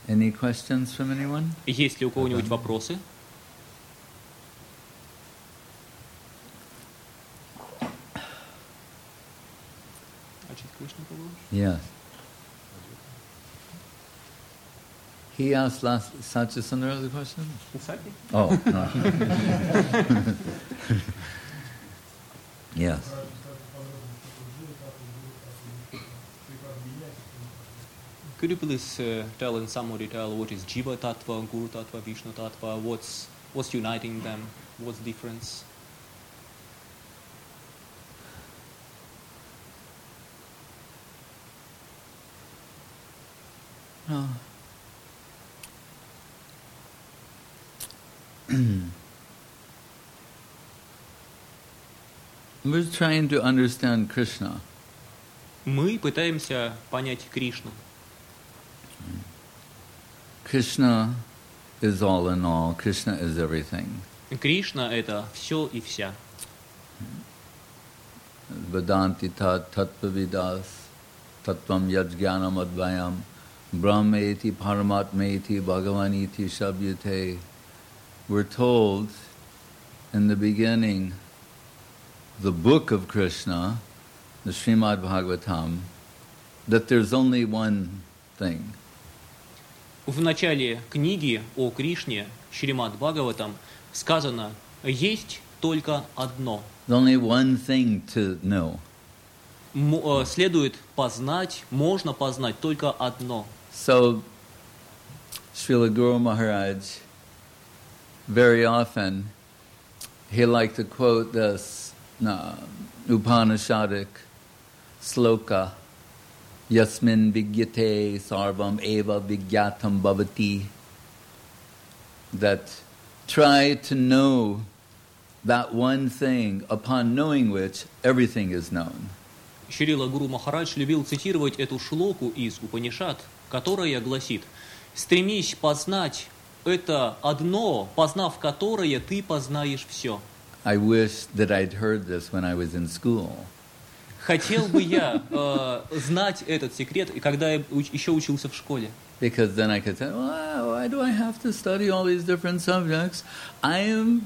Any questions from anyone? Есть ли у кого-нибудь вопросы? Yes. He asked Satchasundara the question? Oh, no. Yes. Could you please tell in some more detail what is Jiva Tattva, Guru Tattva, Vishnu Tattva? What's uniting them? What's the difference? We're trying to understand Krishna. Мы пытаемся понять Кришну. Krishna is all in all. Krishna is everything. Кришна — это все и вся. Vedanti tattvavidas tattvam yajnanam advayam brahmeti paramatmeti bhagavaniti shabhyate. We're told in the beginning, the book of Krishna, the Srimad Bhagavatam, that there's only one thing. В начале книги о Кришне, Шримад Бхагаватам, сказано: есть только одно. There's only one thing to know. Следует познать, можно познать только одно. So, Srila Guru Maharaj, very often, he liked to quote this Upanishadic sloka, Yasmin vigyate sarvam eva vigyatam bhavati, that try to know that one thing, upon knowing which everything is known. Шрила Гуру Махарадж любил цитировать эту шлоку из Упанишад, которая гласит: «Стремись познать это одно, познав которое, ты познаешь все». I wish that I'd heard this when I was in school. Хотел бы я знать этот секрет, когда я еще учился в школе. Because then I could say, well, why do I have to study all these different subjects? I am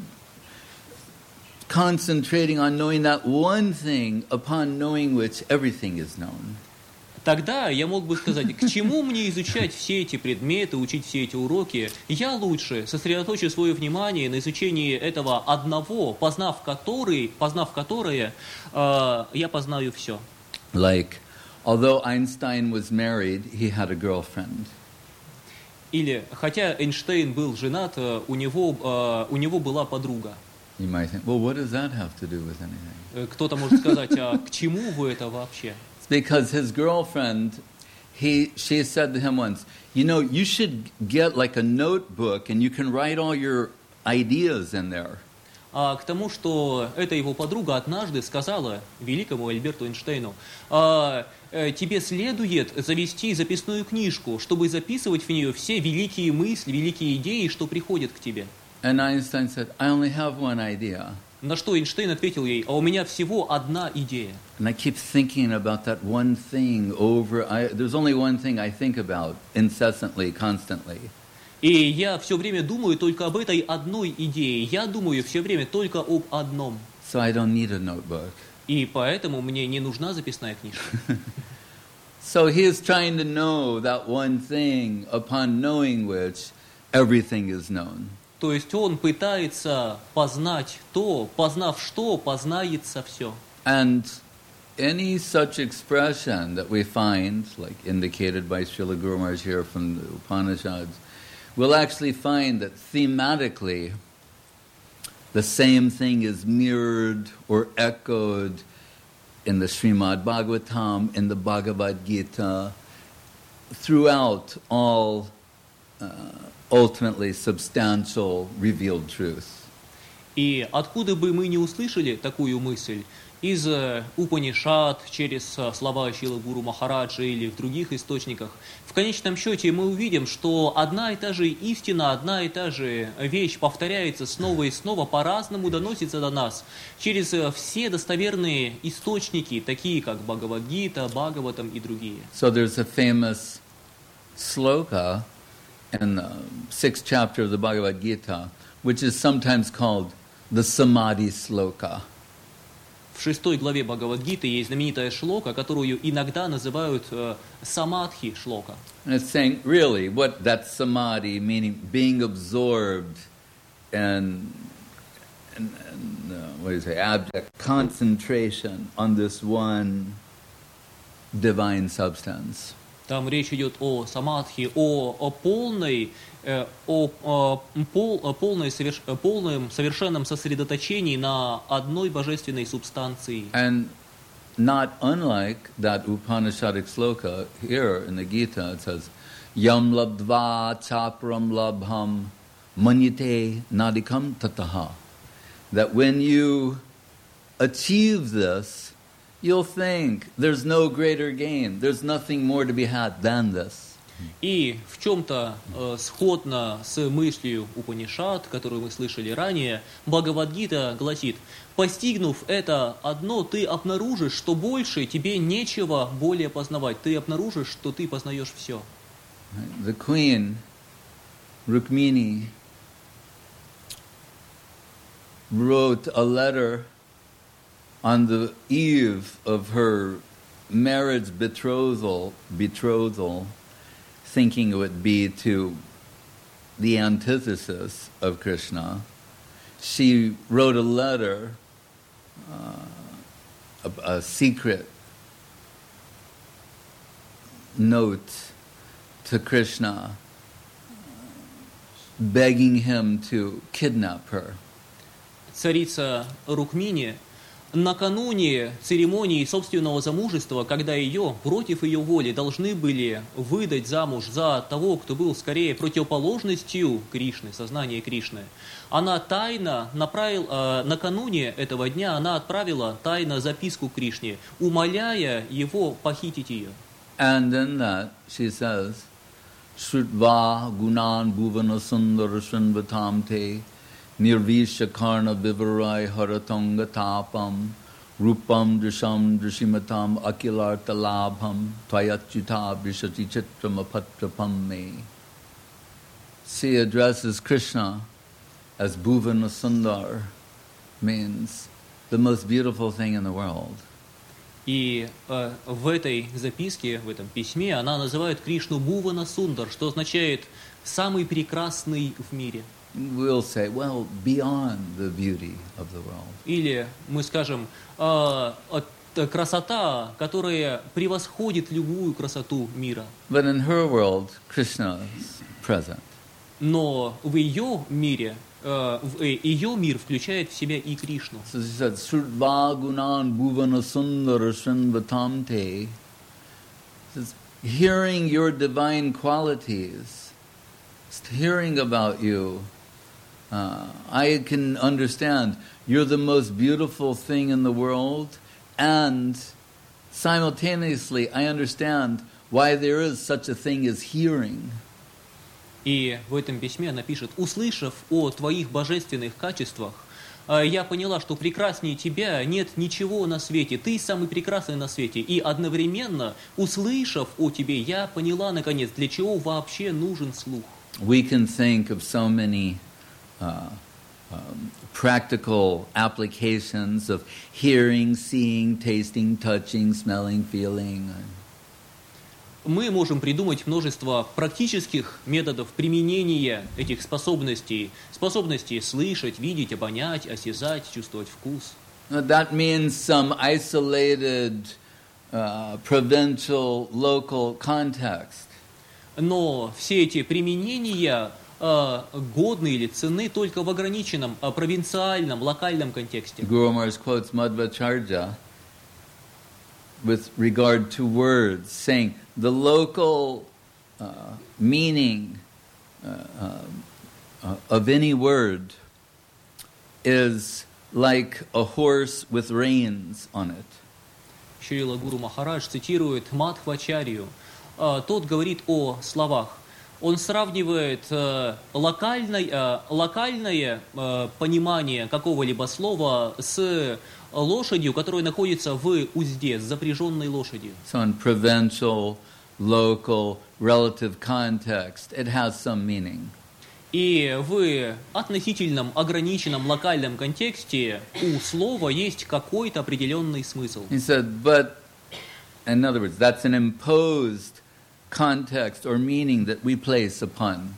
concentrating on knowing that one thing, upon knowing which everything is known. Тогда я мог бы сказать: к чему мне изучать все эти предметы, учить все эти уроки? Я лучше сосредоточу свое внимание на изучении этого одного, познав которое, я познаю все. Like, although Einstein was married, he had a girlfriend. Или, хотя Эйнштейн был женат, у него была подруга. You might think, well, what does that have to do with anything? Кто-то может сказать: а к чему вы это вообще? Because his girlfriend, she said to him once, you know, you should get like a notebook and you can write all your ideas in there. К тому, что эта его подруга однажды сказала великому Альберту Эйнштейну: тебе следует завести записную книжку, чтобы записывать в нее все великие мысли, великие идеи, что приходят к тебе. And Einstein said, I only have one idea. На что Эйнштейн ответил ей: а у меня всего одна идея. And I keep thinking about that one thing there's only one thing I think about incessantly, constantly. И я все время думаю только об этой одной идее. Я думаю все время только об одном. So I don't need a notebook. И поэтому мне не нужна записная книжка. So he is trying to know that one thing, upon knowing which everything is known. То есть он пытается познать то, познав что, познается все. And any such expression that we find, like indicated by Srila Guru Maharaj here from the Upanishads, we'll actually find that thematically the same thing is mirrored or echoed in the Srimad Bhagavatam, in the Bhagavad Gita, throughout all ultimately substantial revealed truth. И откуда бы мы не услышали такую мысль, из Упанишад, через слова Шрилы Гуру Махараджа или в других источниках, в конечном счете мы увидим, что одна и та же истина, одна и та же вещь повторяется снова и снова, по-разному доносится до нас, через все достоверные источники, такие как Бхагавад-гита, Бхагаватам и другие. So there's a famous sloka in the 6th chapter of the Bhagavad Gita, which is sometimes called the Samadhi Sloka. В 6 главе Бхагавад-гиты есть знаменитая шлока, которую иногда называют самадхи шлока. And it's saying, really, what that samadhi, meaning being absorbed and what do you say, abject concentration on this one divine substance. Там речь идет о самадхи, о полном совершенном сосредоточении на одной божественной субстанции. And not unlike that Upanishadic sloka, here in the Gita it says, Yam labdva chapram labham manyate nadikam tataha. That when you achieve this, you'll think there's no greater gain, there's nothing more to be had than this. И в чем-то сходно с мыслью Упанишад, которую мы слышали ранее, Бхагавад-гита гласит: постигнув это одно, ты обнаружишь, что больше тебе нечего более познавать. Ты обнаружишь, что ты познаешь все. The queen, Rukmini, wrote a letter on the eve of her marriage betrothal, thinking it would be to the antithesis of Krishna. She wrote a letter, a secret note to Krishna, begging him to kidnap her. Царица Рукмини накануне церемонии собственного замужества, когда ее, против ее воли, должны были выдать замуж за того, кто был скорее противоположностью Кришны, сознания Кришны, она тайно накануне этого дня она отправила тайно записку Кришне, умоляя его похитить ее. And in that she says, Shrutva gunan bhuvana sundara shanvatamte Nirvisha karna vivarai haratanga tapam Rupam drisham drishimatam akilarta labham Tvayachita vrishati chitram apatrapam me. She addresses Krishna as Bhuvana Sundar, means the most beautiful thing in the world. И в этой записке, в этом письме, она называет Кришну Бхувана Сундар, что означает «самый прекрасный в мире». We'll say, well, beyond the beauty of the world. Или мы скажем, красота, которая превосходит любую красоту мира. But in her world, Krishna is present. Но в ее мире, ее мир включает в себя и Кришну. So she said, Shrutva gunan bhuvana sundara shanvatamte. Says, hearing your divine qualities, just hearing about you, I can understand you're the most beautiful thing in the world, and simultaneously I understand why there is such a thing as hearing. И в этом письме она пишет: услышав о твоих божественных качествах, я поняла, что прекраснее тебя нет ничего на свете, ты самый прекрасный на свете. И одновременно, услышав о тебе, я поняла, наконец, для чего вообще нужен слух. We can think of so many practical applications of hearing, seeing, tasting, touching, smelling, feeling. Мы можем придумать множество практических методов применения этих способностей. Способности слышать, видеть, обонять, осязать, чувствовать вкус. That means some isolated, provincial, local context. Но все эти применения годны или ценны только в ограниченном, провинциальном, локальном контексте. Guru Maharaj quotes Madhvacharya with regard to words, saying the local meaning of any word is like a horse with reins on it. Шрила Гуру Махарадж цитирует Мадхвачарью. Тот говорит о словах. Он сравнивает локальное понимание какого-либо слова с лошадью, которая находится в узде, с запряженной лошадью. So in provincial local, relative context, it has some meaning. И в относительном, ограниченном, локальном контексте у слова есть какой-то определенный смысл. He said, but, in other words, that's an imposed context or meaning that we place upon.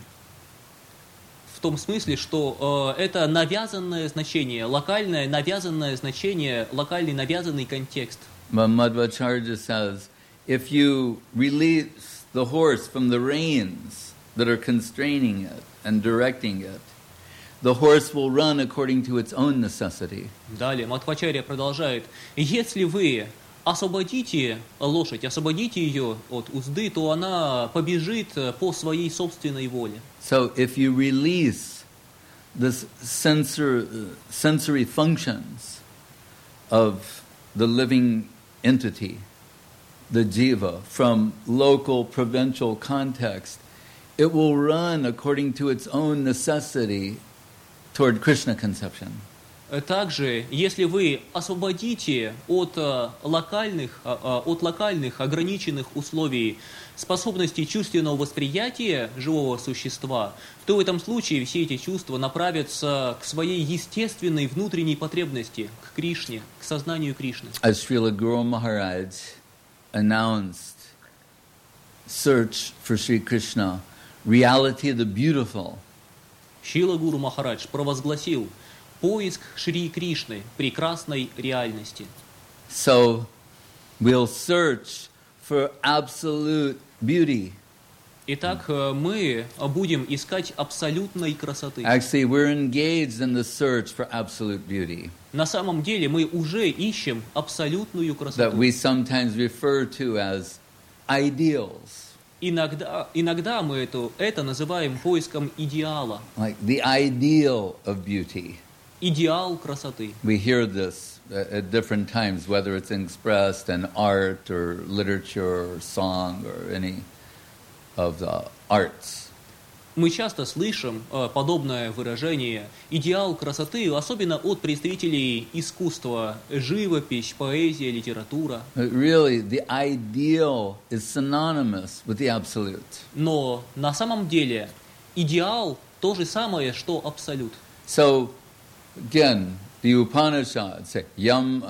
В том смысле, что это навязанное значение, локальное навязанное значение, локальный навязанный контекст. But Madhvacharya says, if you release the horse from the reins that are constraining it and directing it, the horse will run according to its own necessity. Далее Мадхвачарья продолжает: если вы освободите лошадь, освободите ее от узды, то она побежит по своей собственной воле. So if you release the sensory functions of the living entity, the jiva, from local provincial context, it will run according to its own necessity toward Krishna conception. Также, если вы освободите от локальных ограниченных условий способности чувственного восприятия живого существа, то в этом случае все эти чувства направятся к своей естественной внутренней потребности, к Кришне, к сознанию Кришны. As Srila Guru Maharaj announced search for Sri Krishna, reality of the beautiful. Шрила Гуру Махарадж провозгласил поиск Шри Кришны, прекрасной реальности. So we'll search for absolute beauty. Итак, мы будем искать абсолютной красоты. Actually, we're engaged in the search for absolute beauty. На самом деле мы уже ищем абсолютную That красоту. we sometimes refer to as ideals. Иногда мы это называем поиском идеала. Like the ideal of beauty. Идеал красоты. We hear this at different times, whether it's expressed in art or literature or song or any of the arts. Мы часто слышим подобное выражение «идеал красоты», особенно от представителей искусства, живопись, поэзия, литература. But really, the ideal is synonymous with the absolute. Но на самом деле идеал то же самое, что абсолют. So, again, the Upanishads say, yam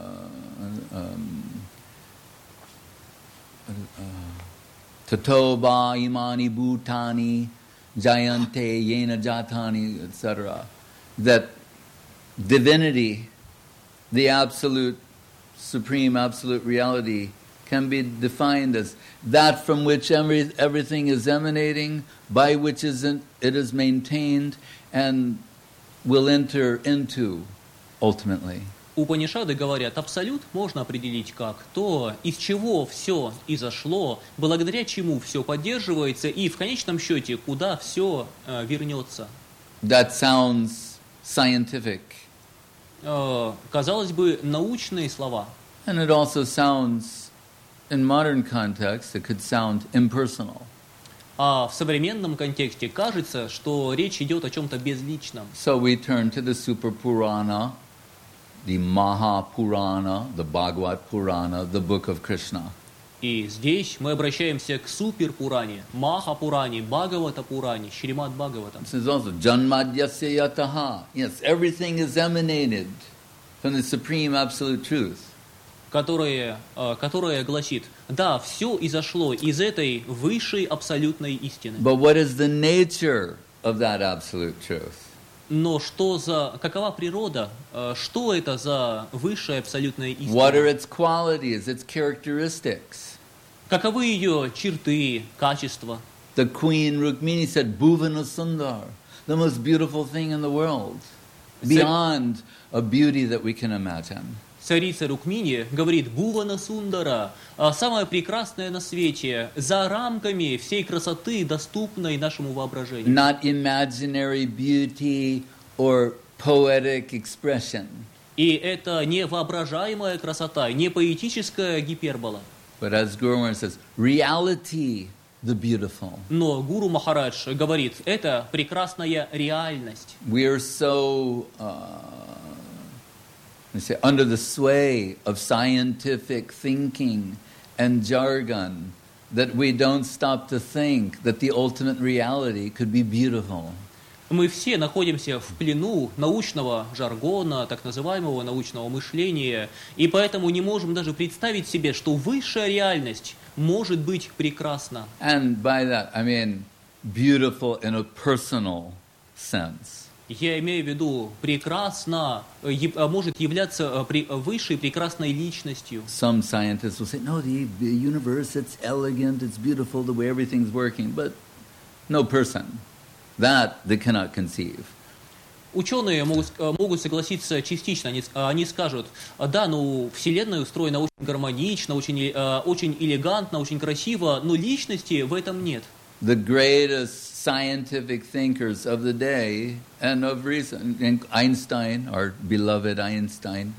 tato ba imani bhutani jayante yena jatani, etc. That divinity, the absolute, supreme, absolute reality, can be defined as that from which everything is emanating, by which it is maintained, and will enter into ultimately. Упанишады говорят, абсолют можно определить как то, из чего все изошло, благодаря чему все поддерживается и в конечном счете, куда все вернется. That sounds scientific. Казалось бы, научные слова. And it also sounds, in modern context, it could sound impersonal. А в современном контексте кажется, что речь идет о чем-то безличном. So we turn to the Super Purana, the Maha Purana, the Bhagavad Purana, the book of Krishna. И здесь мы обращаемся к Супер-Пуране, Маха-Пуране, Бхагавата-Пуране, Шримад Бхагаватам. This is also Janmadhyasya Yataha. Yes, everything is emanated from the supreme absolute truth. Которая гласит, да, все изошло из этой высшей абсолютной истины. But what is the nature of that absolute truth? Но какова природа, что это за высшая абсолютная истина? What are its qualities, its characteristics? Каковы ее черты, качества? The Queen Rukmini said, Bhuvana Sundar, the most beautiful thing in the world, beyond a beauty that we can imagine. Царица Рукмини говорит, Бхувана Сундара, самое прекрасное на свете, за рамками всей красоты, доступной нашему воображению. Not imaginary beauty or poetic expression. И это не воображаемая красота, не поэтическая гипербола. But as Guru Maharaj says, reality, the beautiful. Но Гуру Махарадж говорит, это прекрасная реальность. We are so under the sway of scientific thinking and jargon that we don't stop to think that the ultimate reality could be beautiful. Мы все находимся в плену научного жаргона, так называемого научного мышления, и поэтому не можем даже представить себе, что высшая реальность может быть прекрасна. And by that, I mean beautiful in a personal sense. Я имею в виду прекрасно, может являться высшей прекрасной личностью. Some scientists will say, no, the universe, it's elegant, it's beautiful, the way everything's working, but no person. That they cannot conceive. Ученые могут согласиться частично. Они скажут, да, ну, Вселенная устроена очень гармонично, очень элегантно, очень красиво, но личности в этом нет. The greatest scientific thinkers of the day and of recent, Einstein, our beloved Einstein,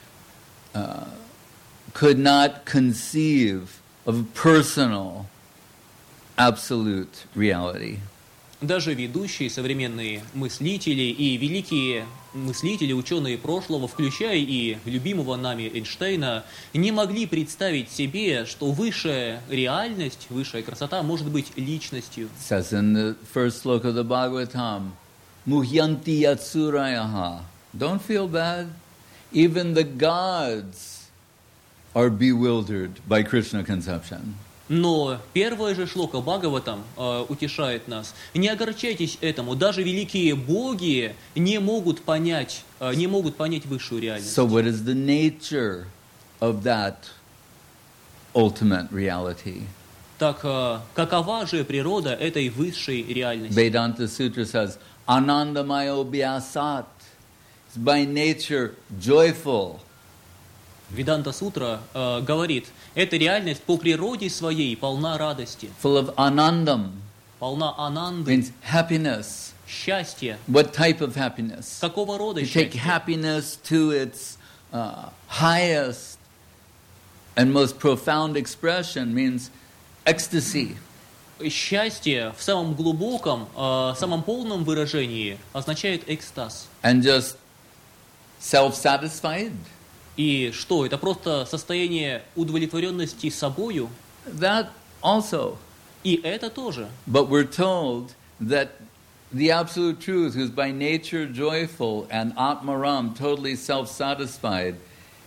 could not conceive of personal, absolute reality. Даже ведущие современные мыслители и великие мыслители, ученые прошлого, включая и любимого нами Эйнштейна, не могли представить себе, что высшая реальность, высшая красота может быть личностью. It says in the first sloka of the Bhagavatam, Muhyanti Yatsurayaha. Don't feel bad. Even the gods are bewildered by Krishna conception. Но первая же шлока Бхагаватам утешает нас. Не огорчайтесь этому. Даже великие боги не могут понять высшую реальность. So what is the nature of that ultimate reality? Так, какова же природа этой высшей реальности? Vedanta Sutra says, Anandamayo Vyasat. It's by nature joyful. Веданта Сутра говорит, эта реальность по природе своей полна радости, Full of anandam. полна ананды, Means happiness. счастья. What type of happiness? Какого рода To take счастье? happiness to its highest and most profound expression means ecstasy. Счастье в самом глубоком, самом полном выражении означает экстаз. And just self-satisfied. И что, это просто состояние удовлетворенности собою? That also. И это тоже. But we're told that the absolute truth, who's by nature joyful and Atmaram, totally self-satisfied,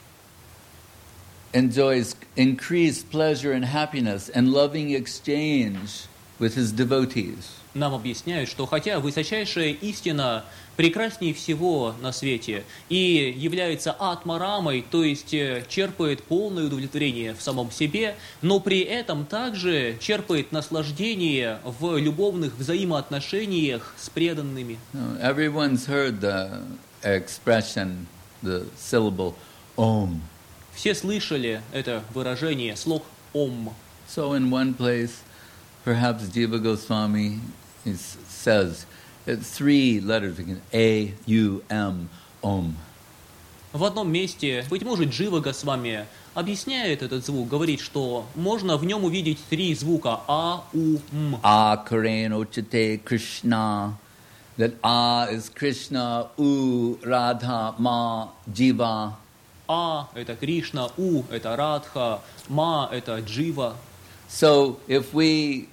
enjoys increased pleasure and happiness and loving exchange with his devotees. Нам объясняют, что хотя высочайшая истина прекраснее всего на свете и является атмарамой, то есть черпает полное удовлетворение в самом себе, но при этом также черпает наслаждение в любовных взаимоотношениях с преданными. Everyone's heard the expression, the syllable Om. Все слышали это выражение, слог «Ом». So in one place, perhaps Jiva Goswami says, three letters, A-U-M, Om. В одном месте, быть может, Джива Госвами объясняет этот звук, говорит, что можно в нем увидеть три звука А, У, М. A Karen Ochate Krishna, that A is Krishna, U Radha, Ma Jiva. А – это Кришна, У – это Радха, Ма – это Джива. So if we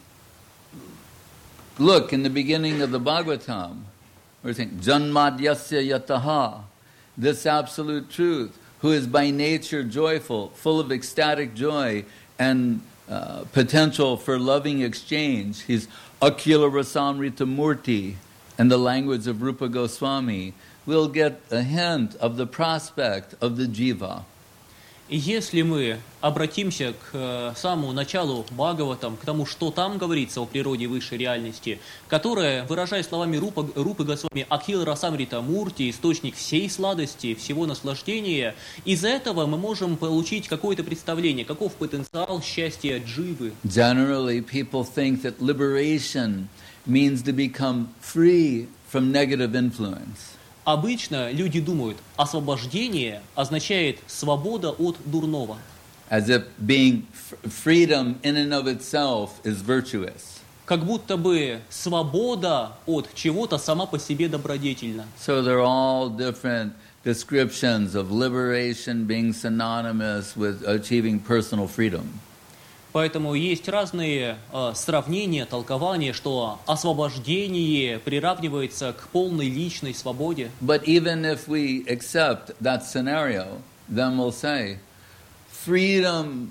look in the beginning of the Bhagavatam, we're saying, Janmadyasya yataha, this absolute truth, who is by nature joyful, full of ecstatic joy and potential for loving exchange. He's Akhila Rasamrita Murti, in the language of Rupa Goswami. We'll get a hint of the prospect of the jiva. И если мы обратимся к самому началу Бхагаватам, к тому, что там говорится о природе высшей реальности, которая, выражаясь словами Рупы Госвами, Акхила Расамрита Мурти, источник всей сладости, всего наслаждения, из этого мы можем получить какое-то представление, каков потенциал счастья дживы. Generally, people think that liberation means to become free from negative influence. Обычно люди думают, освобождение означает свобода от дурного. As if being freedom in and of itself is virtuous. Как будто бы свобода от чего-то сама по себе добродетельна. So there are all different descriptions of liberation being synonymous with achieving personal freedom. Поэтому есть разные сравнения, толкования, что освобождение приравнивается к полной личной свободе. But even if we accept that scenario, then we'll say freedom,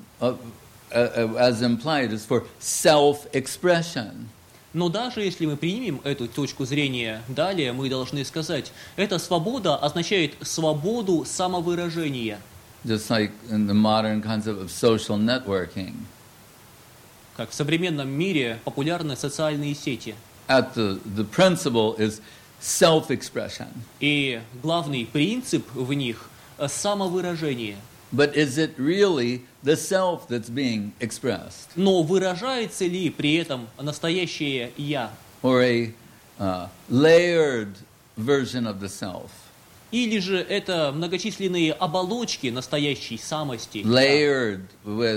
as implied, is for self-expression. Но даже если мы примем эту точку зрения, далее мы должны сказать, эта свобода означает свободу самовыражения. Just like in the modern concept of social networking. Как в современном мире популярны социальные сети. The principle is self-expression. И главный принцип в них – самовыражение. But is it really the self that's being expressed? Но выражается ли при этом настоящее «я»? Or a layered version of the self? Или же это многочисленные оболочки настоящей самости? Layered with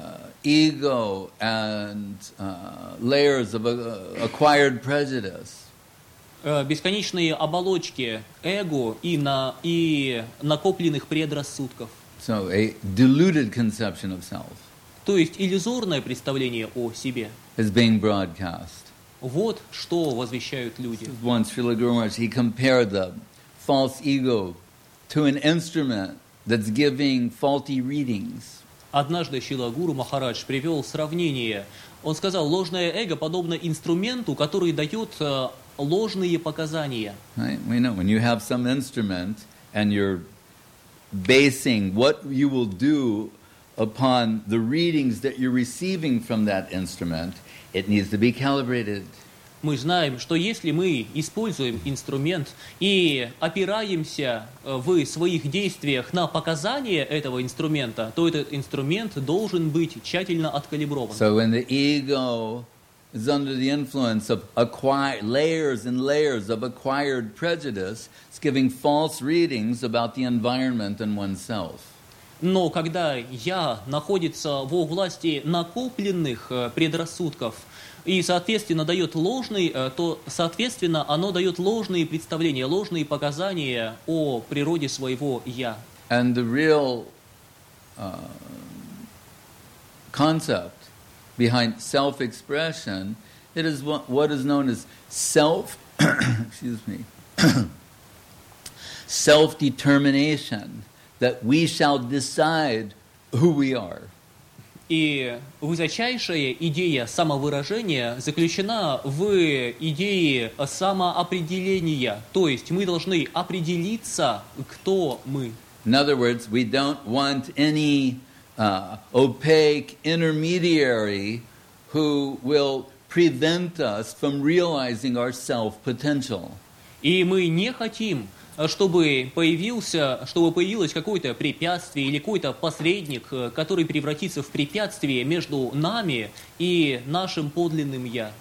ego and layers of acquired prejudice. Бесконечные оболочки эго и накопленных предрассудков. So a diluted conception of self То есть иллюзорное представление о себе. is being broadcast. Вот что возвещают люди. Once Srila Guru Maharaj, he compared the false ego to an instrument that's giving faulty readings. Однажды Шрила Гуру Махарадж привел сравнение. Он сказал, ложное эго подобно инструменту, который дает ложные показания. Right? We know when you have some instrument and you're basing what you will do upon the readings that you're receiving from that instrument, it needs to be calibrated. Мы знаем, что если мы используем инструмент и опираемся в своих действиях на показания этого инструмента, то этот инструмент должен быть тщательно откалиброван. So when the ego is under the influence of layers and layers of acquired prejudice, it's giving false readings about the environment and oneself. Но когда «я» находится во власти накопленных предрассудков и, соответственно, дает ложный, то, соответственно, оно дает ложные представления, ложные показания о природе своего «я». And the real concept behind self-expression, it is what is known as self-determination, that we shall decide who we are. И высочайшая идея самовыражения заключена в идее самоопределения, то есть мы должны определиться, кто мы. In other words, we don't want any opaque intermediary who will prevent us from realizing our self-potential. И мы не хотим, чтобы появилось какое-то препятствие или какой-то посредник, который превратится в препятствие между нами и нашим подлинным «я».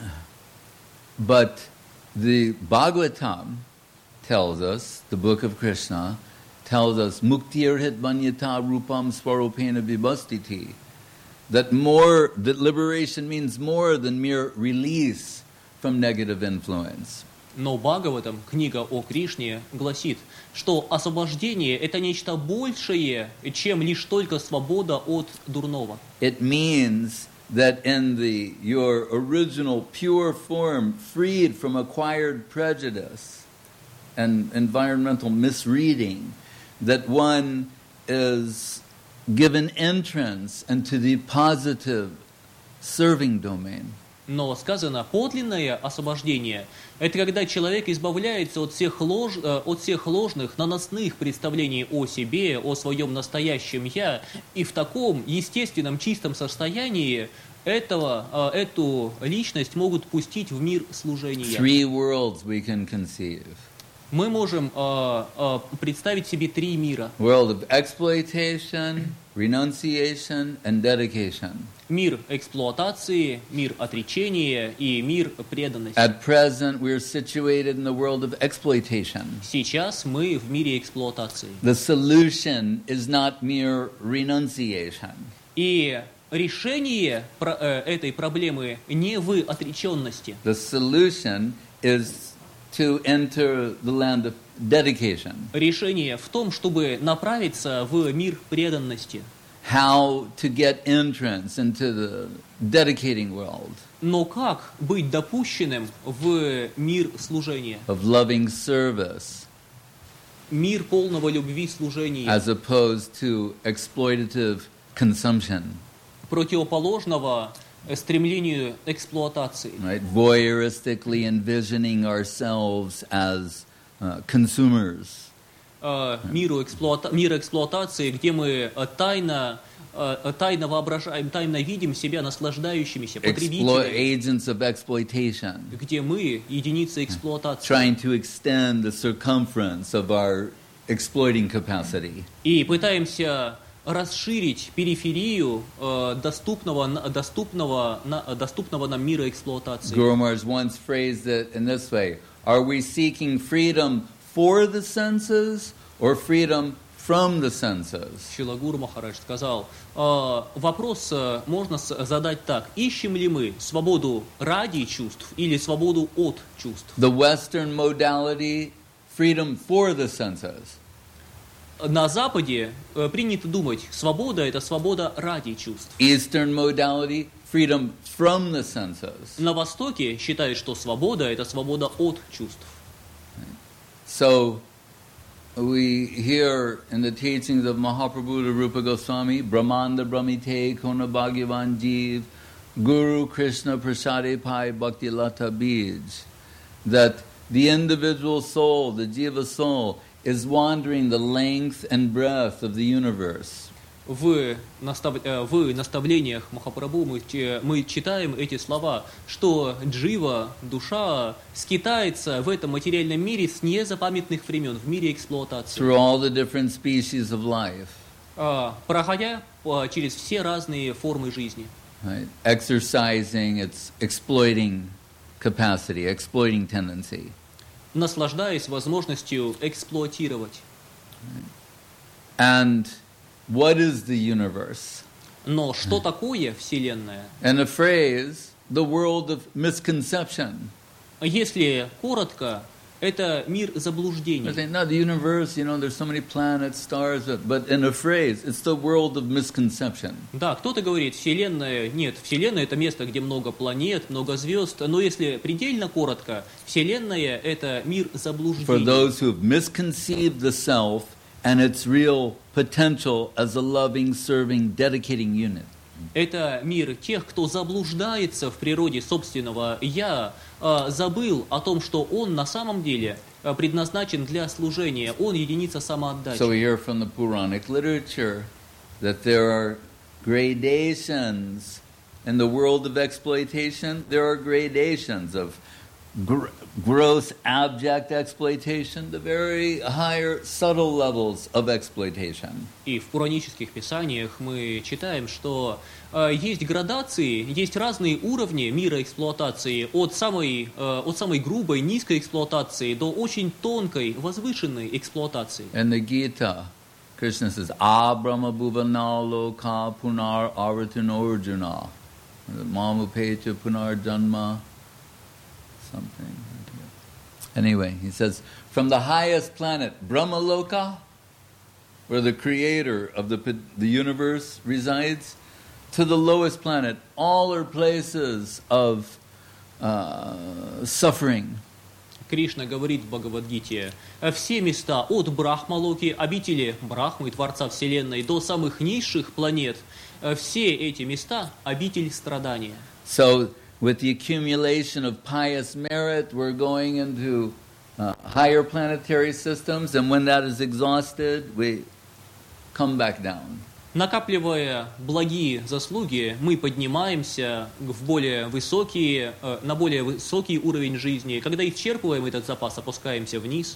But the Bhagavatam tells us, the book of Krishna, tells us, Muktirhit Banyata Rupam Swarupena Vibhastiti, that liberation means more than mere release from negative influence. Но Бхагаватам, книга о Кришне, гласит, что освобождение – это нечто большее, чем лишь только свобода от дурного. It means that in your original pure form, freed from acquired prejudice and environmental misreading, that one is given entrance into the positive serving domain. Но сказано, подлинное освобождение – это когда человек избавляется от всех ложных, наносных представлений о себе, о своем настоящем «я», и в таком естественном, чистом состоянии эту личность могут пустить в мир служения. 3 worlds we can conceive. Мы можем представить себе 3 мира. World of exploitation, renunciation, and dedication. Мир эксплуатации, мир отречения и мир преданности. At present, we are situated in the world of exploitation. Сейчас мы в мире эксплуатации. The solution is not mere renunciation. И решение этой проблемы не в отреченности. The solution is to enter the land of dedication. Решение в том, чтобы направиться в мир преданности. how to get entrance into the dedicating world Но как быть допущенным в мир служения? of loving service Мир полного любви служения, as opposed to exploitative consumption, противоположного стремлению эксплуатации. right? Voyeuristically envisioning ourselves as consumers. Мира эксплуатации, где мы тайно воображаем, тайно видим себя наслаждающимися потребителями, Agents of exploitation, где мы единицы эксплуатации. trying to extend the circumference of our exploiting capacity. И пытаемся расширить периферию доступного нам мира эксплуатации. Guru Maharaj once phrased it in this way: are we seeking freedom for the senses or freedom from the senses? Шрила Гуру Махарадж сказал, вопрос можно задать так: ищем ли мы свободу ради чувств или свободу от чувств? The Western modality, freedom for the senses. На Западе принято думать, свобода – это свобода ради чувств. Eastern modality, freedom from the senses. На Востоке считают, что свобода – это свобода от чувств. So we hear in the teachings of Mahaprabhu Rupa Goswami, Brahmanda Brahmite Kona Bhagavan Jeev, Guru Krishna Prasade Pai Bhakti Lata Bij, that the individual soul, the Jiva soul, is wandering the length and breadth of the universe. В наставлениях Махапрабху мы читаем эти слова, что джива, душа, скитается в этом материальном мире с незапамятных времен, в мире эксплуатации, Through all the different species of life, проходя через все разные формы жизни, right? Exercising its exploiting capacity, exploiting tendency. наслаждаясь возможностью эксплуатировать. And what is the universe? Но что такое Вселенная? And a phrase, the world of misconception. Если коротко, это мир I заблуждений. think, no, the universe, there's so many planets, stars, but in a phrase, it's the world of misconception. Да, кто-то говорит, Вселенная, нет, Вселенная это место, где много планет, много звезд, но если предельно коротко, Вселенная это мир For заблуждений. those who have misconceived the self and its real potential as a loving, serving, dedicating unit. Это мир тех, кто заблуждается в природе собственного «я», забыл о том, что он на самом деле предназначен для служения, он единица самоотдачи. So we hear from the Puranic literature that there are gradations in the world of exploitation. There are gradations of gross abject exploitation to very higher subtle levels of exploitation. И в пуранических писаниях мы читаем, что есть градации, есть разные уровни мира эксплуатации, от самой грубой, низкой эксплуатации до очень тонкой, возвышенной эксплуатации. In the Gita, Krishna says, Abrahma bhuvanalo ka punar avatino arjuna. Mamupecha punar janma. Something. Anyway, he says, from the highest planet, Brahmaloka, where the creator of the universe resides, to the lowest planet, all are places of suffering. Кришна говорит в Бхагавад-гите, все места от Брахмалоки, обители Брахмы, Творца Вселенной, до самых низших планет, все эти места – обитель страдания. So, with the accumulation of pious merit, we're going into higher planetary systems, and when that is exhausted, we come back down. Накапливая благие заслуги, мы поднимаемся на более высокий уровень жизни. Когда исчерпываем этот запас, опускаемся вниз.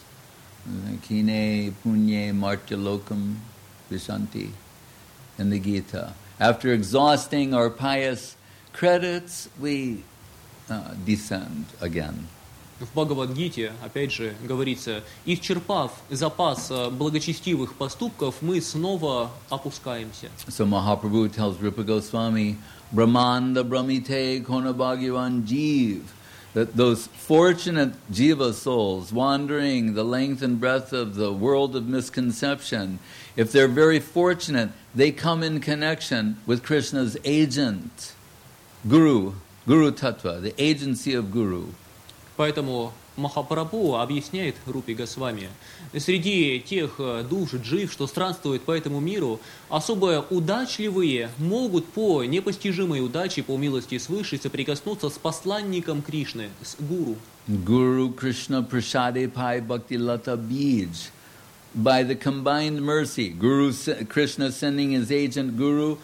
Kine punye martyalokam vishanti in the Gita. After exhausting our pious credits, we descend again. В Бхагавад-гите, опять же, говорится, исчерпав запас благочестивых поступков, мы снова опускаемся. So Mahaprabhu tells Rupa Goswami, Brahmanda Brahmite Kona Bhagavan Jeev, that those fortunate jiva souls wandering the length and breadth of the world of misconception, if they're very fortunate, they come in connection with Krishna's agent, Guru Tattva, the agency of Guru. Поэтому Махапрабху объясняет Рупи Госвами, среди тех душ джив, что странствуют по этому миру, особо удачливые могут по непостижимой удаче, по милости свыше, соприкоснуться с посланником Кришны, с Гуру. Guru Krishna Prasade Pai Bhakti Lata Bij. By the combined mercy, Krishna sending his agent Guru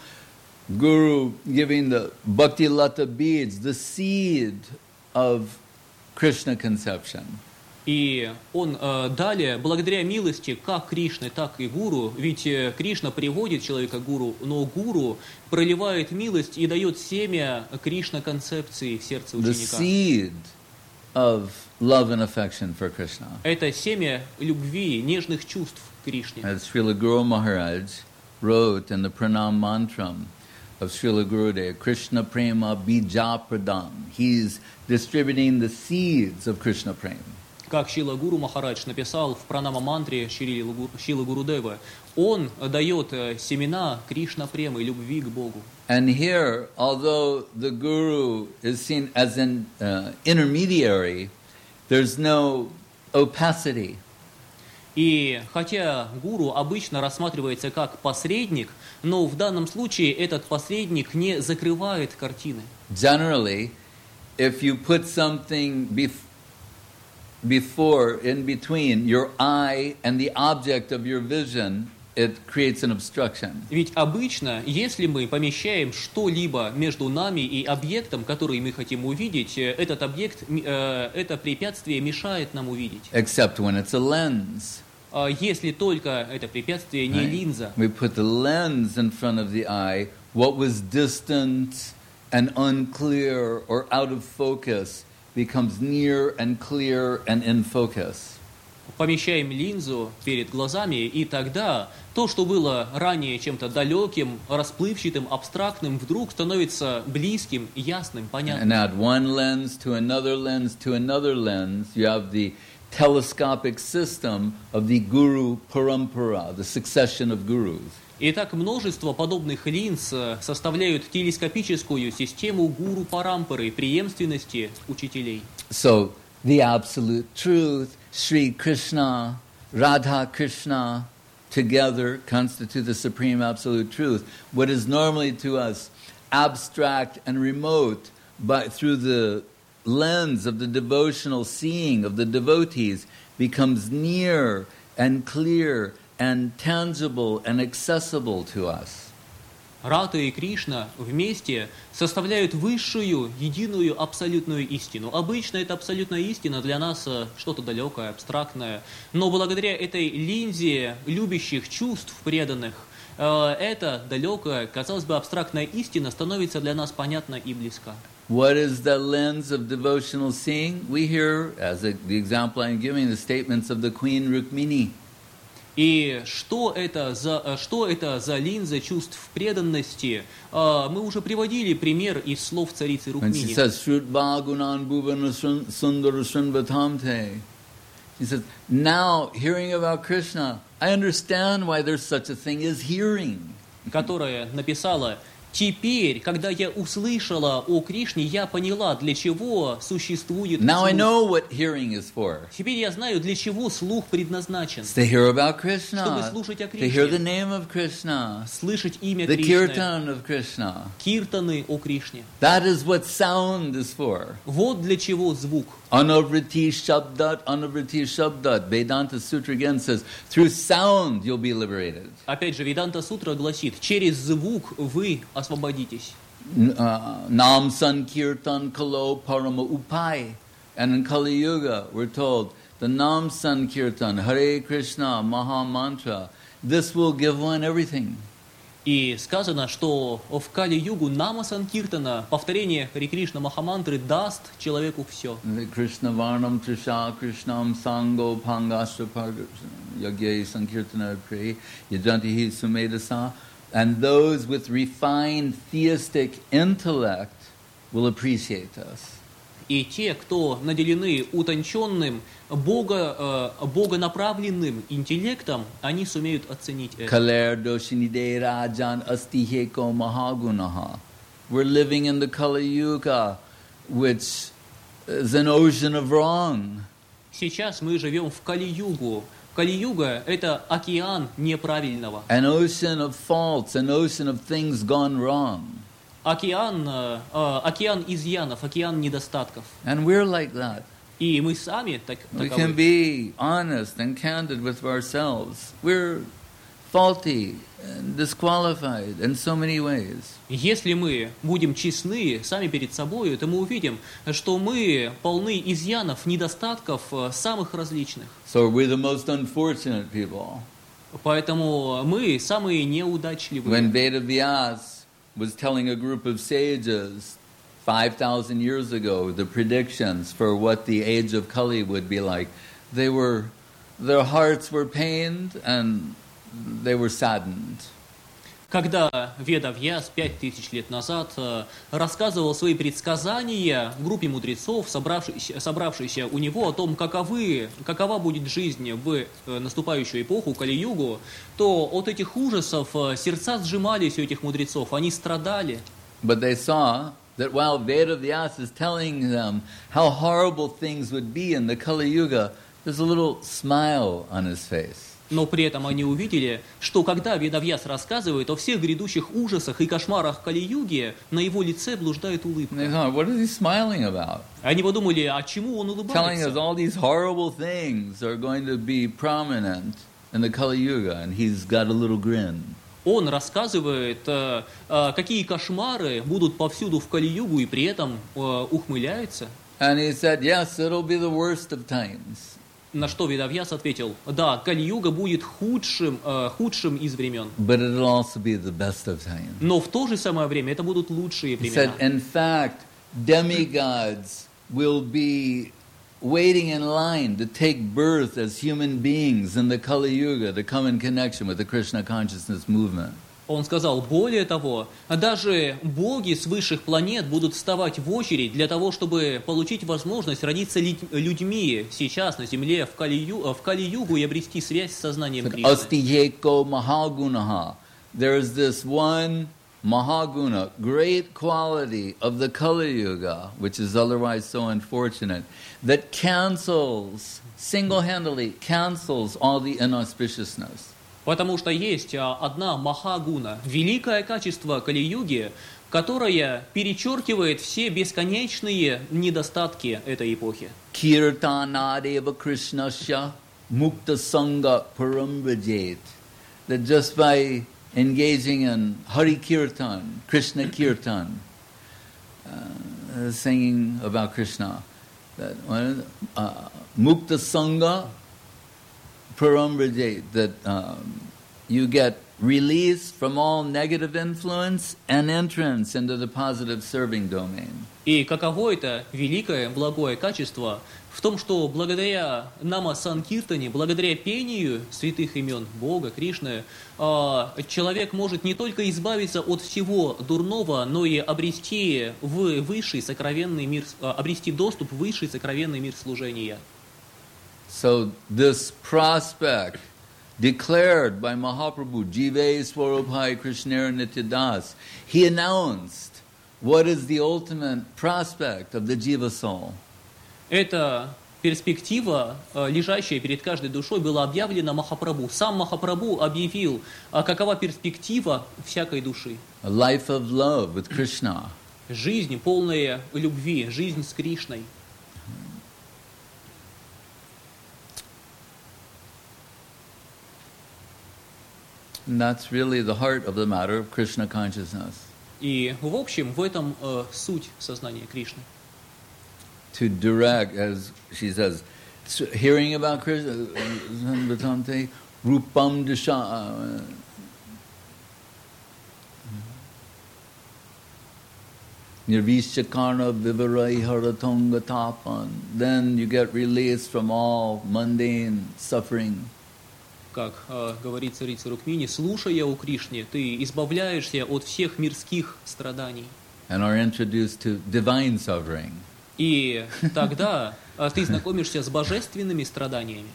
giving the Bhakti Lata Bij, the seed of Krishna conception. И он далее, благодаря милости как Кришны, так и Гуру, ведь Кришна приводит человека к Гуру, но Гуру проливает милость и дает семя Кришна концепции в сердце The ученика. seed of love and affection for Krishna. Это семя любви, нежных чувств к Кришне. As Srila Guru Maharaj wrote in the Pranam Mantram of Srila Gurudev, Krishna Prema Bija Pradam. He's distributing the seeds of Krishna Prema. Как Шрила Гуру Махарадж написал в Пранама-мантре Шрилы Гурудева, он дает семена Кришна Премы, любви к Богу. And here, although the Guru is seen as an intermediary, there's no opacity. И хотя гуру обычно рассматривается как посредник, но в данном случае этот посредник не закрывает картины. Generally, if you put something before, in between your eye and the object of your vision, it creates an obstruction. Ведь обычно, если мы помещаем что-либо между нами и объектом, который мы хотим увидеть, этот объект, это препятствие мешает нам увидеть. Except when it's a lens. Если только это препятствие не линза. We put the lens in front of the eye, what was distant and unclear or out of focus becomes near and clear and in focus. Помещаем линзу перед глазами, и тогда то, что было ранее чем-то далеким, расплывчатым, абстрактным, вдруг становится близким, ясным, понятным. And add one lens to another lens to another lens, you have the telescopic system of the Guru Parampara, the succession of gurus. Итак, множество подобных линз составляют телескопическую систему гуру парампары, преемственности учителей. So, the absolute truth, Sri Krishna, Radha Krishna, together constitute the supreme absolute truth. What is normally to us abstract and remote, but through the lens of the devotional seeing of the devotees becomes near and clear and tangible and accessible to us. Радха и Кришна вместе составляют высшую, единую, абсолютную истину. Обычно эта абсолютная истина для нас что-то далекое, абстрактное. Но благодаря этой линзе любящих чувств преданных, эта далекая, казалось бы, абстрактная истина становится для нас понятна и близка. What is the lens of devotional seeing? We hear, as the example I'm giving, the statements of the Queen Rukmini. И что это за линза чувств преданности? Мы уже приводили пример из слов царицы When she Рукмини. says, Shrutva gunan bhuvana sundara srinvatamte, she says, now hearing about Krishna, I understand why there's such a thing as hearing. Которая написала: «Теперь, когда я услышала о Кришне, я поняла, для чего существует Now I слух. know what hearing is for. Теперь я знаю, для чего слух предназначен. It's to hear about Чтобы Krishna, слушать о to hear the Кришне, name of Krishna, слышать имя the Кришны, kirtan of Krishna. киртаны о Кришне. That is what sound is for. Вот для чего звук. Anavriti shabdat. Vedanta Sutra again says, through sound you'll be liberated. Опять же, Веданта Сутра гласит: через звук вы освободитесь. Nam Sankirtan Kalo Parama Upai. And in Kali Yuga, we're told, the Nam Sankirtan, Hare Krishna, Maha Mantra, this will give one everything. И сказано, что в Кали-югу Нама Санкиртана, повторение Харе Кришна Махамантры, даст человеку все. Krishna Varnam Trisha Krishnam Sango Pangashra Yagye Sankirtana Pre Yajantihi Sumedasa. And those with refined theistic intellect will appreciate this. И те, кто наделены утонченным, богонаправленным интеллектом, они сумеют оценить это. Kaler doshinide rajan astiheko mahagunaha. We're living in the Kali Yuga, which is an ocean of wrong. Сейчас мы живем в Кали-югу. Кали-юга – это океан неправильного. An ocean of faults, an ocean of things gone wrong. Океан изъянов, океан недостатков. And we're like that. И мы сами We can таковы. be honest and candid with ourselves. We're faulty and disqualified in so many ways. Если мы будем честны сами перед собой, то мы увидим, что мы полны изъянов, недостатков самых различных. So we're the most unfortunate people. Поэтому мы самые неудачливые. When Vedavyas was telling a group of sages 5,000 years ago the predictions for what the age of Kali would be like, their hearts were pained and they were saddened. Когда Ведавьяс 5000 лет назад рассказывал свои предсказания группе мудрецов, собравшейся у него, о том, какова будет жизнь в наступающую эпоху, Кали-югу, то от этих ужасов сердца сжимались у этих мудрецов, они страдали. But they saw that while Vedavyas is telling them how horrible things would be in the Kali Yuga, there's a little smile on his face. Но при этом они увидели, что когда Ведавьяс рассказывает о всех грядущих ужасах и кошмарах Кали-юги, на его лице блуждает And they улыбка. thought, what is he smiling about? Они подумали, а чему он Telling us улыбается? all these horrible things are going to be prominent in the Kali Yuga, and he's got a little grin. Он рассказывает, какие кошмары будут повсюду в Кали-югу, и при этом ухмыляется. And he said, yes, it'll be the worst of times. На что Ведавьяс ответил, да, Кали-юга будет худшим из времен, But it'll also be the best of times. но в то же самое время это будут лучшие He said, времена. in fact, demigods will be waiting in line to take birth as human beings in the Kali Yuga to come in connection with the Krishna consciousness movement. Он сказал, более того, даже боги с высших планет будут вставать в очередь для того, чтобы получить возможность родиться людьми сейчас на Земле в Кали-югу и обрести связь с сознанием Кришны. Astiheko Mahagunaha. There is this one Mahaguna, great quality of the Kali Yuga, which is otherwise so unfortunate, that single-handedly cancels all the inauspiciousness. Потому что есть одна Махагуна, великое качество Кали-юги, которое перечеркивает все бесконечные недостатки этой эпохи. Kirtanadeva Krishnasya Mukta Sangha Parambrajet. That just by engaging in Hari Kirtan, Krishna Kirtan, singing about Krishna, that Mukta Sangha Parambrajet, that you get release from all negative influence and entrance into the positive serving domain. И каково это великое, благое качество в том, что благодаря Нама Санкиртане, благодаря пению святых имен Бога, Кришны, человек может не только избавиться от всего дурного, но и обрести высший сокровенный мир, обрести доступ в высший сокровенный мир служения. So this prospect declared by Mahaprabhu, Jive Swarupai Krishnera Nityadas, he announced what is the ultimate prospect of the Jiva soul. Эта перспектива, лежащая перед каждой душой, была объявлена Махапрабху. Сам Махапрабху объявил, какова перспектива всякой души. A life of love with Krishna. Жизнь, полная любви, жизнь с Кришной. And that's really the heart of the matter of Krishna consciousness. И в общем, в этом суть сознания Кришны. To direct, as she says, hearing about Krishna, Rupam Disha. Nirvishakarna Vivarai Haratonga Tapan. Then you get released from all mundane suffering. Как говорит царица Рукмини, слушая о Кришне, ты избавляешься от всех мирских страданий. And are introduced to divine suffering. И тогда ты знакомишься с божественными страданиями.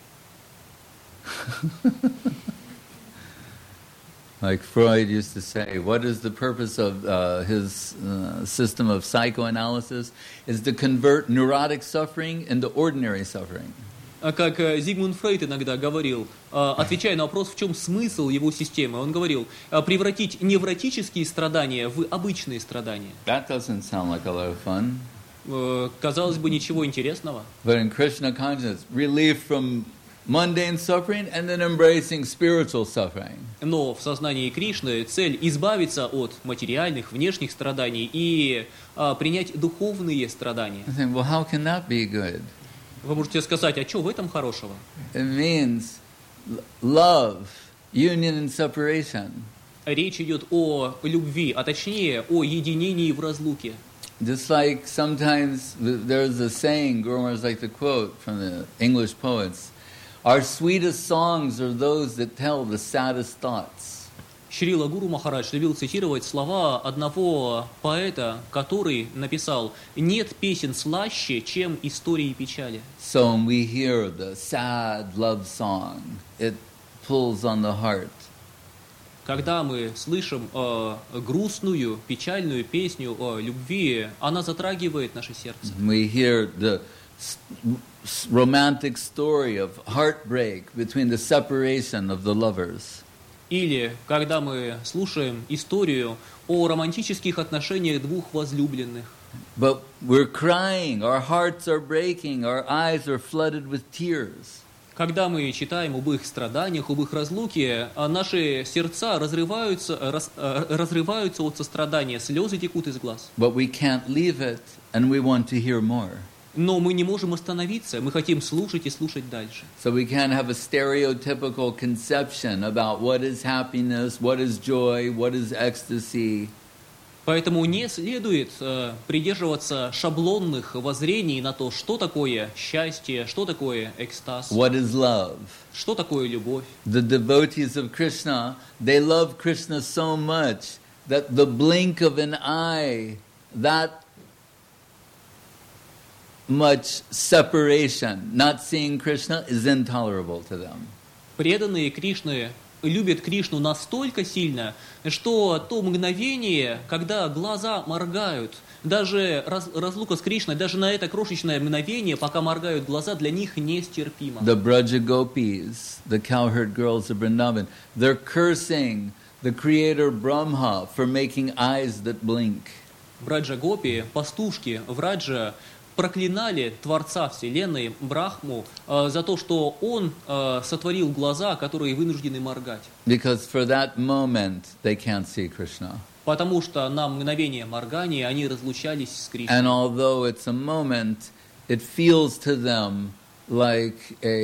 Like Freud used to say, what is the purpose of his system of psychoanalysis? Is to convert neurotic suffering into ordinary suffering. Как Зигмунд Фрейд иногда говорил, отвечая на вопрос, в чем смысл его системы, он говорил, превратить невротические страдания в обычные страдания. That doesn't sound like a lot of fun. Казалось бы, ничего интересного. But in Krishna consciousness, relief from mundane suffering and then embracing spiritual suffering. Но в сознании Кришны цель избавиться от материальных, внешних страданий и принять духовные страдания. I think, well, how can that be good? Вы можете сказать, а что в этом хорошего? It means love, union and separation. Речь идет о любви, а точнее о единении в разлуке. Just like sometimes there's a saying, Guru Maharaj like to quote from the English poets, our sweetest songs are those that tell the saddest thoughts. Шрила Гуру Махарадж любил цитировать слова одного поэта, который написал «Нет песен слаще, чем истории печали». So when we hear the sad love song, it pulls on the heart. Когда мы слышим грустную, печальную песню о любви, она затрагивает наше сердце. We hear the romantic story of heartbreak between the separation of the lovers. Или когда мы слушаем историю о романтических отношениях двух возлюбленных. But we're crying, our hearts are breaking, our eyes are flooded with tears. Когда мы читаем об их страданиях, об их разлуке, наши сердца разрываются от сострадания, слезы текут из глаз. But we can't leave it, and we want to hear more. Но мы не можем остановиться, мы хотим слушать и слушать дальше. So we can't have a stereotypical conception about what is happiness, what is joy, what is ecstasy. Поэтому не следует придерживаться шаблонных воззрений на то, что такое счастье, что такое экстаз, What is love? что такое любовь. The devotees of Krishna, they love Krishna so much that the blink of an eye, that much separation, not seeing Krishna, is intolerable to them. Преданные Кришны любят Кришну настолько сильно, что то мгновение, когда глаза моргают, даже разлука с Кришной, даже на это крошечное мгновение, пока моргают глаза, для них нестерпимо. The Braja Gopis, the cowherd girls of Vrindavan, they're cursing the creator Brahma for making eyes that blink. Браджа Гопи, пастушки Враджа, проклинали Творца Вселенной, Брахму, за то, что он сотворил глаза, которые вынуждены моргать. Because for that moment, they can't see Krishna. Потому что на мгновение моргания они разлучались с Кришной. And although it's a moment, it feels to them like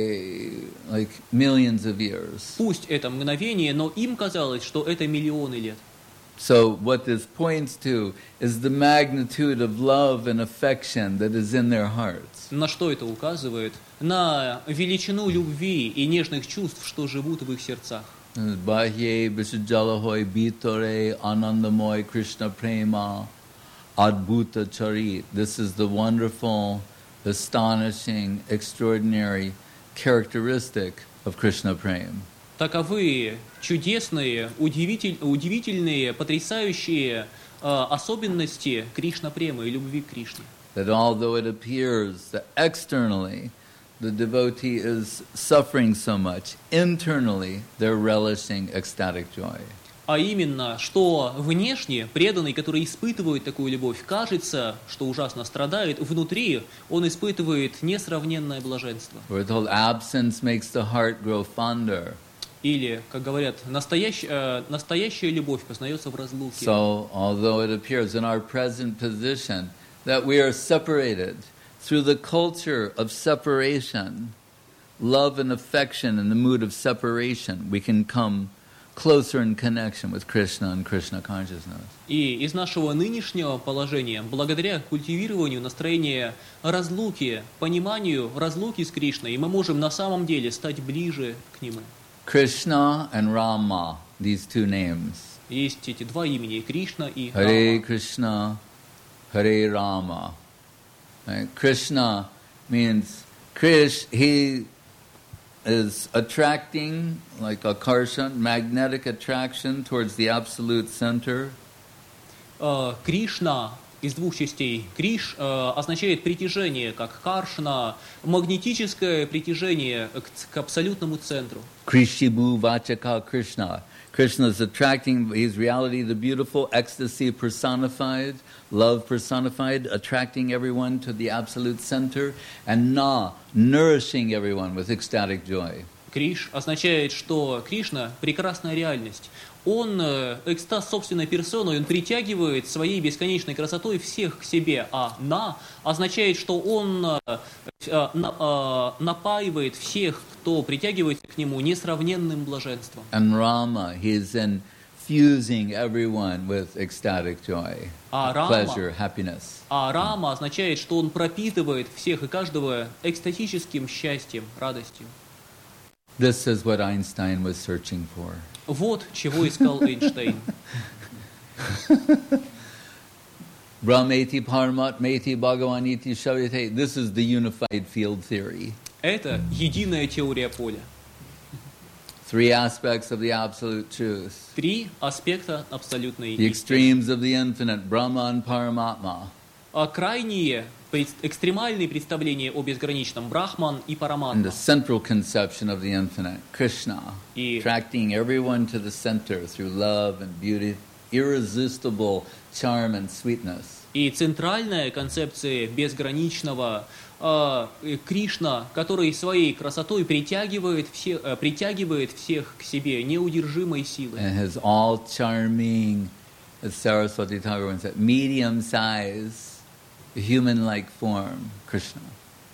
millions of years. Пусть это мгновение, но им казалось, что это миллионы лет. So what this points to is the magnitude of love and affection that is in their hearts. На что это указывает? На величину любви и нежных чувств, что живут в их сердцах. Bahye Vishajalahoy Bitore Anandamoy Krishna Prema Adbhuta Charit. This is the wonderful, astonishing, extraordinary characteristic of Krishna Prema. Таковы чудесные, удивительные, потрясающие особенности Кришна-премы и любви к Кришне. That although it appears that externally the devotee is suffering so much, internally they're relishing ecstatic joy. А именно, что внешне преданный, который испытывает такую любовь, кажется, что ужасно страдает, внутри он испытывает несравненное блаженство. We're told absence makes the heart grow fonder. Или, как говорят, настоящая любовь познается в разлуке. So, although it appears in our present position that we are separated, through the culture of separation, love and affection in the mood of separation, we can come closer in connection with Krishna and Krishna consciousness. И из нашего нынешнего положения, благодаря культивированию настроения разлуки, пониманию разлуки с Кришной, мы можем на самом деле стать ближе к Нему. Krishna and Rama, these two names. Есть эти два имени, Кришна и Hare Рама. Krishna, Hare Rama. Right? Krishna means he is attracting, like akarshan, magnetic attraction towards the absolute center. Кришна из двух частей. Криш означает притяжение, как каршна, магнетическое притяжение к абсолютному центру. Krishibu Vachaka Krishna. Krishna is attracting, he's reality, the beautiful, ecstasy personified, love personified, attracting everyone to the absolute center, and nourishing everyone with ecstatic joy. Криш означает, что Кришна – прекрасная реальность. Он экстаз собственной персоной, он притягивает своей бесконечной красотой всех к себе. А «на» означает, что он напаивает всех, кто притягивается к нему, несравненным блаженством. And Rama, he is infusing everyone with ecstatic joy, pleasure, happiness. А Рама означает, что он пропитывает всех и каждого экстатическим счастьем, радостью. This is what Einstein was searching for. Вот чего искал Эйнштейн. Brahmeti Paramatmeti Bhagavaniti Shavyate. This is the unified field theory. Это единая теория поля. Three aspects of the absolute truth. Три аспекта абсолютной The истины. extremes of the infinite, Brahma and Paramatma. Крайние, экстремальные представления о безграничном Брахман и And Параматма. the central conception of the infinite, Krishna, attracting everyone to the center through love and beauty, irresistible charm and sweetness. И центральная концепция безграничного Кришна, который своей красотой притягивает всех к себе неудержимой силой. And his all charming, as Saraswati Thakur once said, medium size, human-like form, Krishna.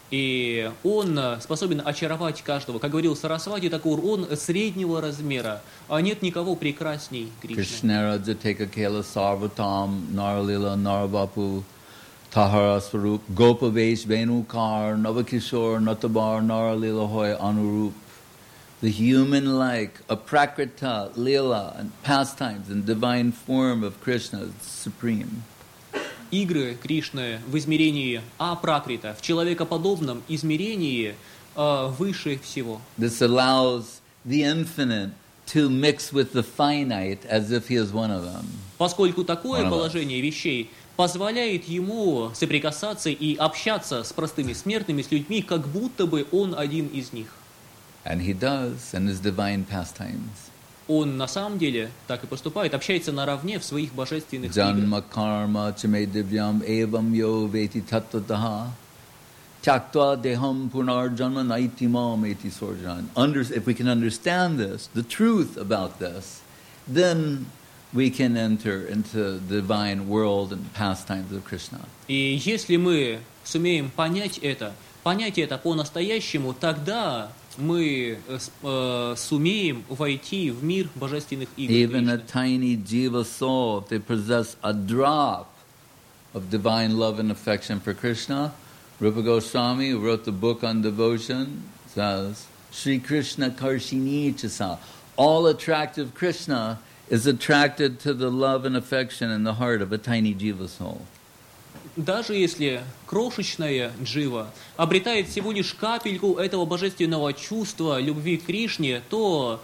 И он способен очаровать каждого. Как говорил Сарасвати Такур, он среднего размера, а нет никого прекрасней Кришны. Krishnara Jateka Kela Sarvatam Naralila Naravapu Tahara Swarup Gopavesh Venukar Navakishore Natabar Naralila Hoy Anurup. The human-like, aprakrita, lila, and pastimes and divine form of Krishna is supreme. Игры Кришны в измерении апракрита, в человекоподобном измерении выше всего. This allows the infinite to mix with the finite as if he is one of them. Поскольку такое положение вещей позволяет ему соприкасаться и общаться с простыми смертными, с людьми, как будто бы он один из них. And he does in his divine pastimes. Он на самом деле так и поступает, общается наравне в своих божественных играх. Janma karma chame divyam evam yo veti tattataha Tyaktva deham punar janma naiti mam eti sorjan. If we can understand this, the truth about this, then we can enter into the divine world and pastimes of Krishna. И если мы сумеем понять это по-настоящему, тогда мы сумеем войти в мир божественных игр. Even a tiny jiva soul, if they possess a drop of divine love and affection for Krishna, Rupa Goswami, who wrote the book on devotion, says, Sri Krishna Karshini Chasa, all attractive Krishna is attracted to the love and affection in the heart of a tiny jiva soul. Даже если крошечная джива обретает всего лишь капельку этого божественного чувства любви к Кришне, то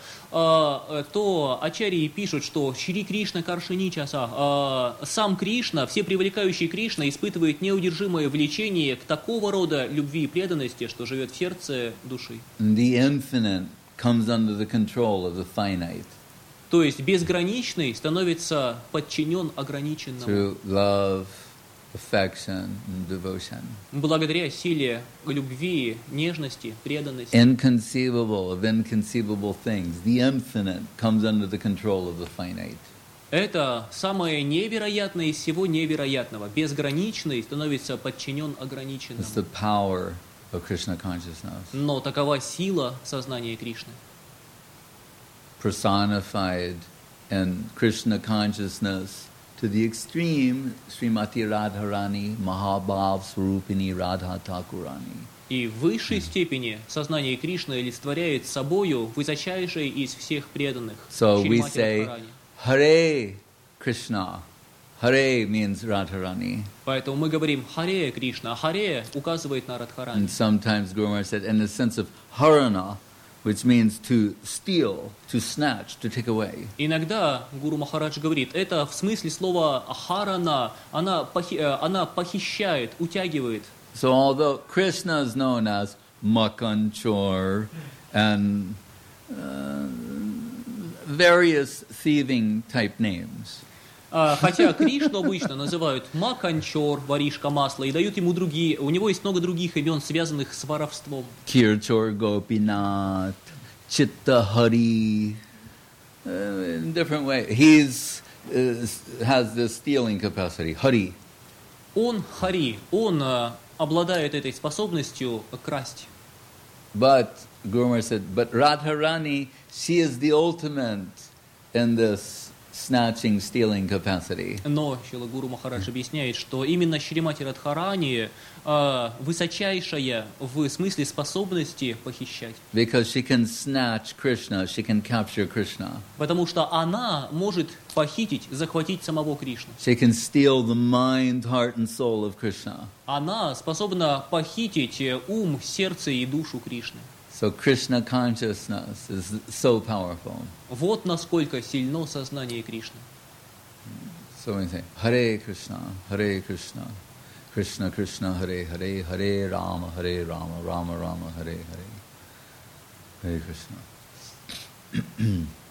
ачарьи пишут, что Шри Кришна Каршини Часа, сам Кришна, все привлекающий Кришна, испытывает неудержимое влечение к такого рода любви и преданности, что живет в сердце души. The infinite comes under the control of the finite. То есть безграничный становится подчинен ограниченному. Through love, affection and devotion. Благодаря силе любви, нежности, преданности. Inconceivable of inconceivable things. The infinite comes under the control of the finite. Это самое невероятное из всего невероятного. Безграничный становится подчинен ограниченному. It's the power of Krishna consciousness. Но такова сила сознания Кришны. Personified in Krishna consciousness to the extreme, Srimati Radharani Mahabhav Swarupini Radha Thakurani. И в высшей степени сознание Кришны олицетворяет собою высочайшее из всех преданных. So we Шримати say, Радхарани. Hare Krishna, Hare means Radharani. Поэтому мы говорим Харе Кришна, а Харе указывает на Радхарани. And sometimes Guru Maharaj said, in the sense of Harana, which means to steal, to snatch, to take away. Иногда Гуру Махарадж говорит, это в смысле слова Харана, она похищает, утягивает. So although Krishna is known as Makanchor and various thieving type names, Хотя Кришну обычно называют Маканчор, воришка масла, и дают ему другие, у него есть много других имен, связанных с воровством. Kirchor Gopinath, Chitta Hari, in different ways. He's has this stealing capacity, Hari. Он Хари, он обладает этой способностью красть. But Guru Maharaj said, but Radharani, she is the ultimate in this snatching, stealing capacity. Но Шрила Гуру Махарадж объясняет, что именно Шримати Радхарани высочайшая в смысле способности похищать. Because she can snatch Krishna, she can capture Krishna. Потому что она может похитить, захватить самого Кришну. She can steal the mind, heart and soul of Krishna. Она способна похитить ум, сердце и душу Кришны. So Krishna consciousness is so powerful. Вот насколько сильно сознание Кришны. So we say, Hare Krishna, Krishna Krishna, Hare Hare, Hare Rama, Rama Rama, Hare Hare. Hare Krishna.